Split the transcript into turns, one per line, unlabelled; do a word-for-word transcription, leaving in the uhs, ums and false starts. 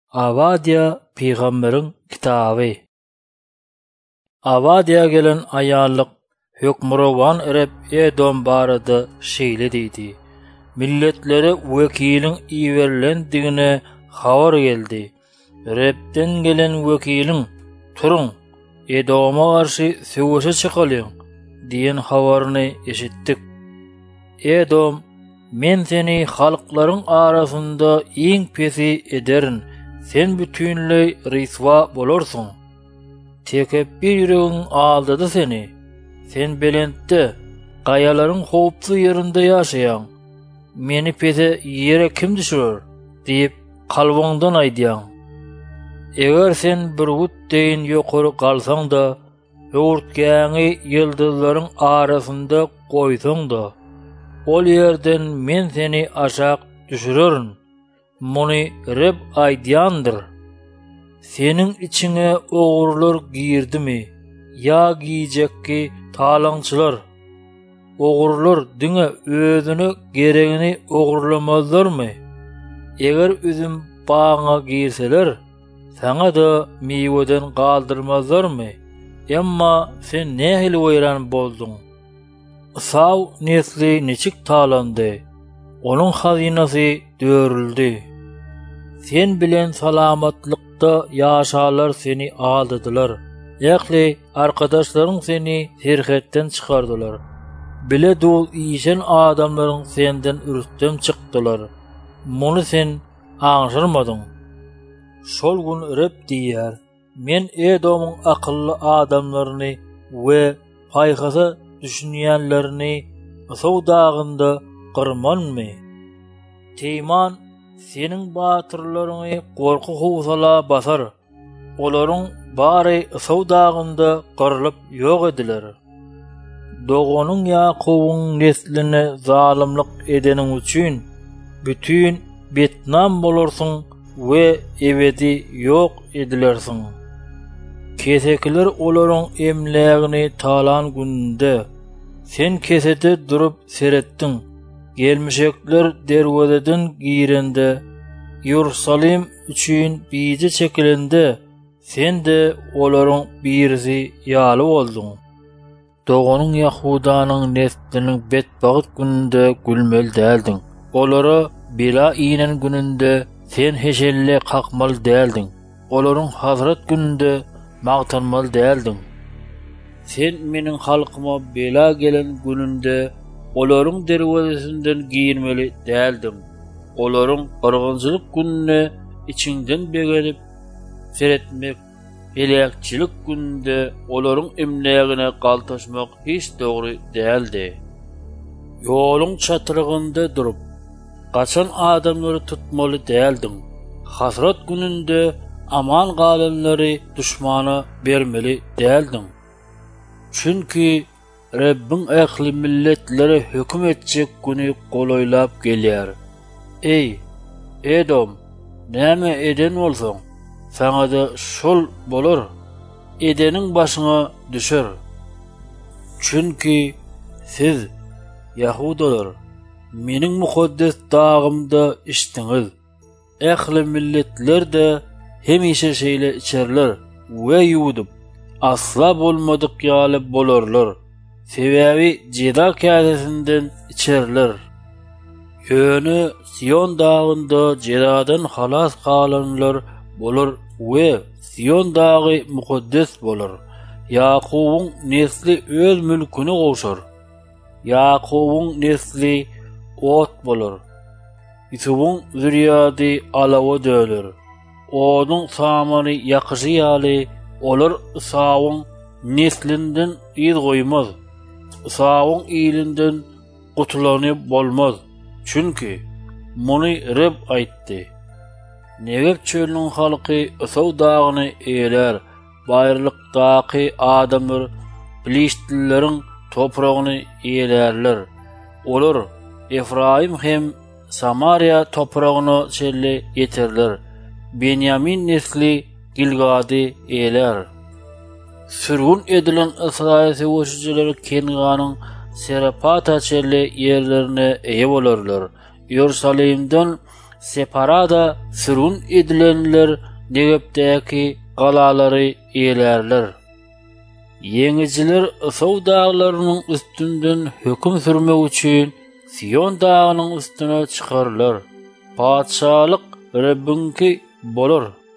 Avadiya Peygamberin kitabı. Avadiya gelen ayallık hükmürowan erep Edom barada şeýle diýdi. Milletlere wekilin iwerlendigine habar geldi. Repden gelen wekilin turun Edom'a garşy söwüşe çykalyň diýen habaryny eşitdik. Edom, men seni halklaryň arasynda iň pesi ederin. Sen bütünlüğü risva bolorsun. Tekebbir yüreğin aldadı seni. Sen belentde, gayaların hopsu yerinde yaşayan, meni pese yere kim düşürür, deyip kalbondan aydiyan. Eger sen bir gut deyin yokoru kalsan da, yoğurtgani yıldızların arasında koysan da, ol yerden men seni aşak düşürürün. Moni Reb aydiyandır. Senin içine oğurlar girdi mi? Ya giyecek ki talançılar. Oğurlar düne özünü gereğini oğurlamazlar mı? Eğer üzüm bağına girseler, sana da meyveden kaldırmazlar mı? Emma sen ne hil veyran boldun? Sav nesli neçik talandı. Onun hazinası dörüldü. Sen bilen salamatlıkta yaşalar seni aldıdılar. Yakli arkadaşların seni terhetten çıkardılar. Bile dul iyişen adamların senden ürüstem çıktılar. Bunu sen anşırmadın. Şol gün Reb diýär, men Edom'un akıllı adamlarını ve paykasa düşünýänlerini Asaw dağında qırman mı? Teyman, senin batırlaryny gorku howsala basar. Olaryň bary Asaw dağında qırılıp ýok ediler. Doğonyň Yakubyň nesline zalimlik edenin üçin bütün betnam bolarsyň we ebedi ýok edilersiň. Kesekler olaryň emlegini talan günde sen kesede durup serettin. Gelmişekler derwezeden girende, Ýerusalim üçin bizi çekilende, sen de olaryň birisi ýaly boldun. Doğonyň Yahudanyň nesliniň betbagyt gününde gülmel däldin. Olara bela inen gününde sen heşelle kakmal däldin. Olaryň hazrat gününde magtanmal däldin. Sen meniň halkyma bela gelen gününde olaryň derwezesinden giyinmeli däldim. Olaryň gyrgynçylyk gününe içinden begelip seretmek, helakçylyk gününde olaryň emlegine galtaşmak hiç dogry däldi. Ýoluň çatyrygynda durup, gaçan adamlary tutmaly däldim. Hasrat gününde aman galanlary düşmana bermeli däldim. Çünki Rabbin ähli milletlere hüküm etjek güni golaýlap gelýär. Ey Edom, näme eden bolsaň, sana da şol bolar. Edeniň başyna düşer. Çünki siz Yahudalar meniň mukaddes dağımda içdiňiz. Ähli milletler de hemişe şeýle içerler we ýuwudyp asla bolmadyk ýaly bolarlar. Sebebi ceda kâdesinden içerler. Yönü Sion dağında cedadan halas kalanlar bolur ve Sion dağı mukaddes bolur. Yakubyň nesli öz mülküni gowşar. Yakubyň nesli ot bolur. Ýusubyň zürriýaty alawa döler. Onuň samany ýakşy ýaly olar Isawyň neslinden ýyz goýmaz. Isawyň ýylynden gutulanyp bolmaz. Çünki muny Reb aýtdy. Negep çölüň halky Isaw dagyny eýler, baýrlykdaky adamlar Filistinleriň topragyny eýlerler. Olar Efraim hem Samariya topragyny çelle ýeterler. Benyamin nesli Gilgady eýler. Sürgün edilen Israil sewuşçyları Kenanyň Serapata çelle yerlerine eýe bolarlar. Ýerusalimden separada sürgün edilenler Negepdäki galalary eýlerler. Yeňijiler Ysau daglarynyň üstünden höküm sürmek üçin Sion dagynyň üstüne çykarlar. Padşalyk Rabbinki bolar.